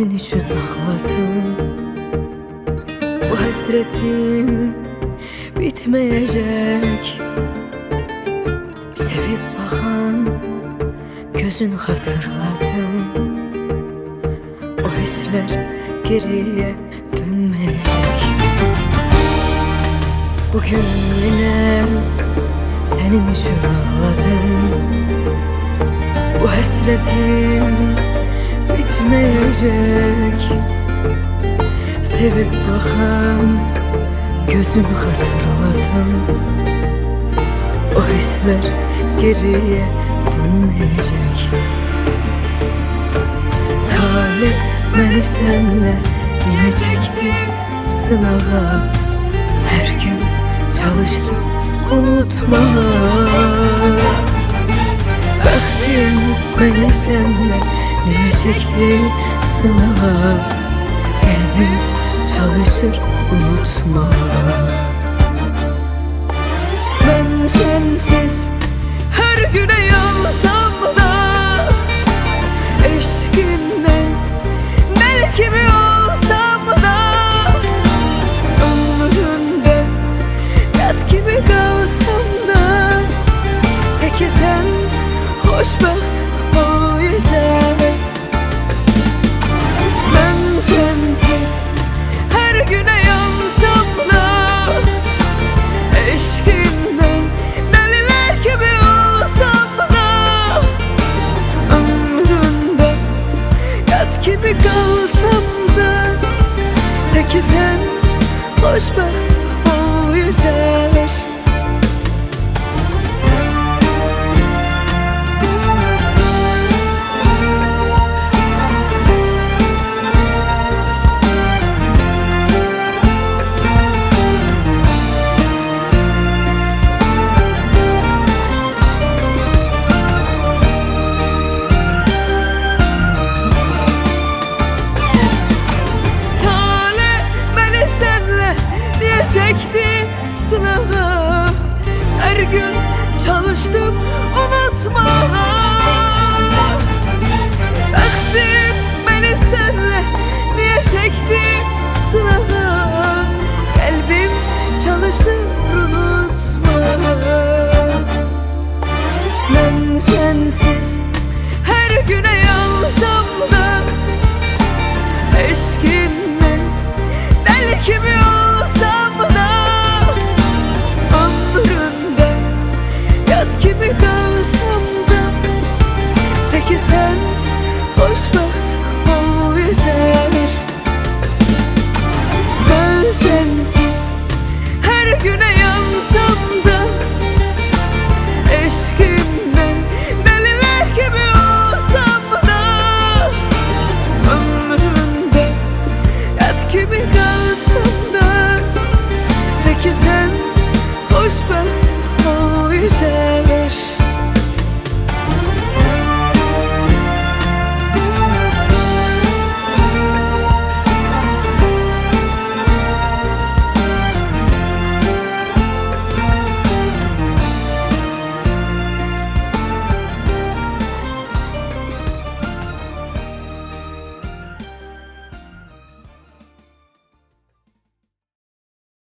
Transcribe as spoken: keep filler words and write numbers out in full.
senin için ağladım. Bu hasretim bitmeyecek. Sevip bakan gözün hatırladım. O hisler geriye dönmeyecek. Bugün yine senin için ağladım. Bu hasretim bitmeyecek. Sevip bakan gözünü hatırladım. O hisler geriye dönmeyecek. Talih beni senle niye çekti sınağa? Her gün çalıştım unutmaya. Baktım beni senle niye çekti sınağa? Kalbim çalışır unutma. Ben sensiz her güne yansam da, eşkinden melek gibi olsam da, ömründe yat gibi kalsam da, peki sen hoşbaht ol yeter. Ben sensiz her güne yansam da, eşkinden deliler gibi olsam da, ömründe yat gibi kalsam da, peki sen hoşbaht ol yeter. Çekti sınağa, her gün çalıştım unutma. Baktım beni senle niye çekti sınağa? Kalbim çalışır unutma. Ben sensiz her güne yansam da, eşkinden deli gibi olsam da, ömründe yat gibi kalsam da, peki sen hoşbaht ol yeter. Ben sensiz her güne